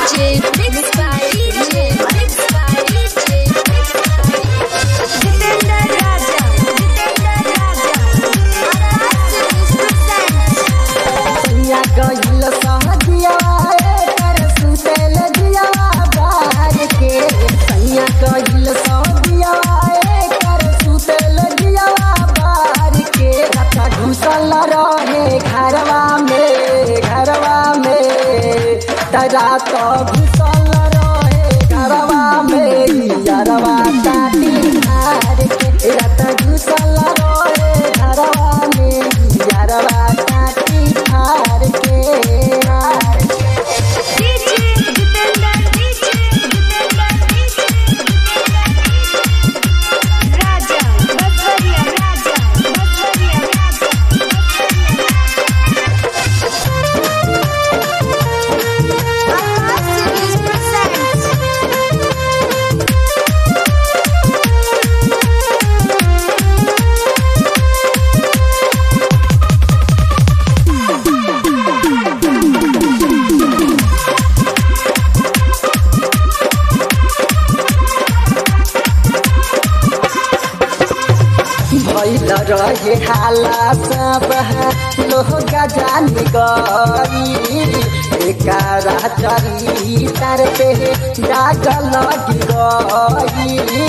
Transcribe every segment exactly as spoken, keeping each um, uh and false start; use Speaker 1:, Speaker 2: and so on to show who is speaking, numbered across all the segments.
Speaker 1: DJ, mixed by DJ, mixed by DJ, Jitendra Raja, Jitendra Raja, Arastis presents.
Speaker 2: सैया गइल सहदिया कर सुतेल दिया बाहर के सैया गइल सहदिया कर सुतेल दिया बाहर के रखा घुसल रहे घरवा में घरवा में तरा तो घुसल रहे घरवा में यारवा काटी मार के रत घुसल रहे घरवा में यारवा काटी मार के
Speaker 1: DJ, Jitendra, DJ, Jitendra, DJ, Raja, Baswariya, Raja, Baswariya, Raja, Arastis presents.
Speaker 2: भइल रहे हाला सब लोग जानी गई एकारा चरी तार पे दाग लगी गई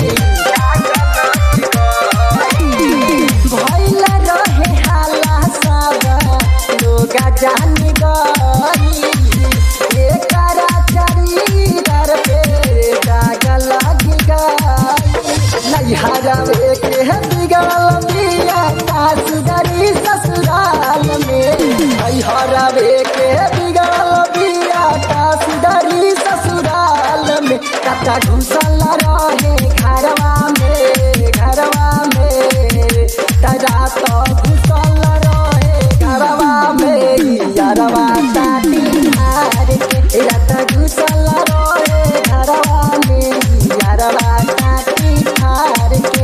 Speaker 2: भइल रहे हाला सब लोग जानी गई एकारा चरी तार पे दाग लगी गई नैहरा के बिगड़ल बिया सासुदारी ससुराल में नैहरा के बिगड़ल बिया सासुदारी ससुराल में कता घुसल रहे घरवा में घरवा में तरा तो घुसल रहे घरवा में यारवा ताटी मार के रत घुसल रहे घरवा में यारवा ताटी मार के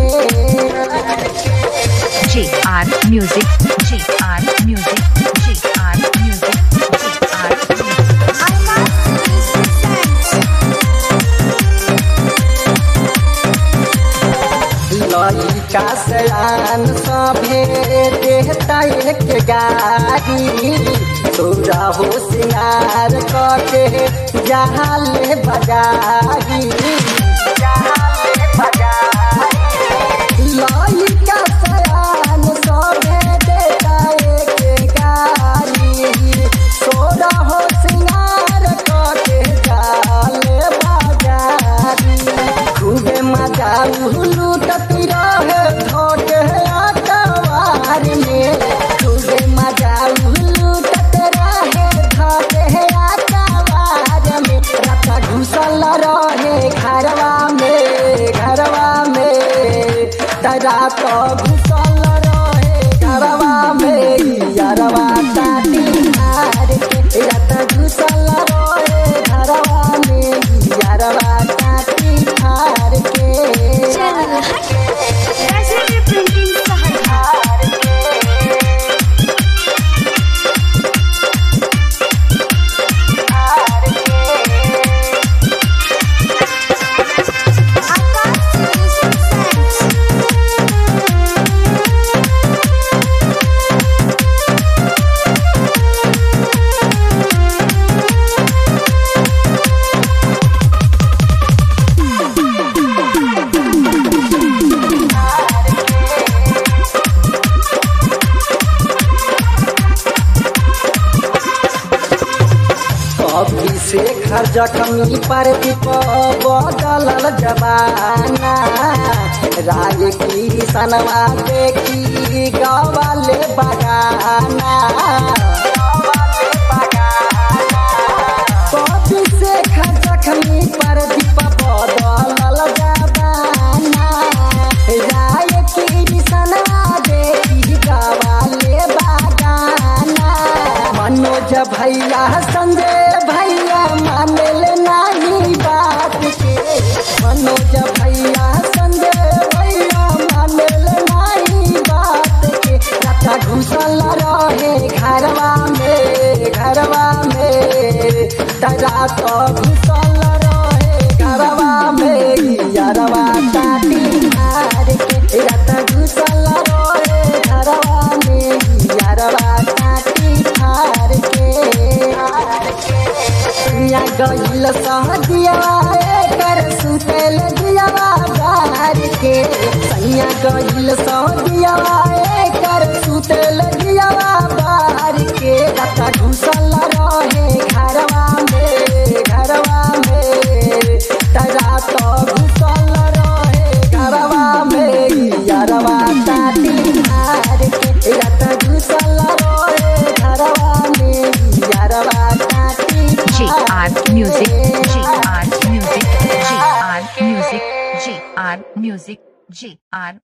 Speaker 3: G R Music, G R Music, G R Music, G R Music.
Speaker 1: Arastis presents.
Speaker 2: लइका सयान सभे देहता एक गाड़ी तोरा हो सिंगार कके जहाँ ले बजारी लइका सयान सभे देहता एक गाड़ी तोरा हो सिंगार कके जाले बजारी खूबे मजा लूटती रहे धोके आटवार में खूबे मजा लूटते रहे धोके आटवार में रखा घुसल रहे घरवा में घरवा में तरा तो घुसल रहे घरवा में यारवा ताटी मार के रत घुसल रहे घरवा में यारवा ताटी मार के
Speaker 1: Channel Hut, Raja Printing Sahara. Arastis presents.
Speaker 2: कभी से घर जखमी पर बदलल जमाना राय की सनवा देखी गवाले बगाना कभी से घर जखमी पर बदलल जमाना राय की सनवा देखी गवाले बगाना मनोज भैया संजय भैया मानल नहीं बात के मनोज भैया संजय भैया मानल नहीं बात के रखा घुसल रहे घरवा में घरवा में तरा तो घुसल सहदियावा कर सुतेल दियावा बार के सैया गइल सहदियावा कर सुतेल दियावा बार के रता घुसल रहे घरवा में घरवा में तरा तो घुसल रहे घरवा में यारवा ताती मार के रता घुसल रहे घरवा में यारवा ताती
Speaker 3: G R Music, G R Music, G R Music, G R Music, G R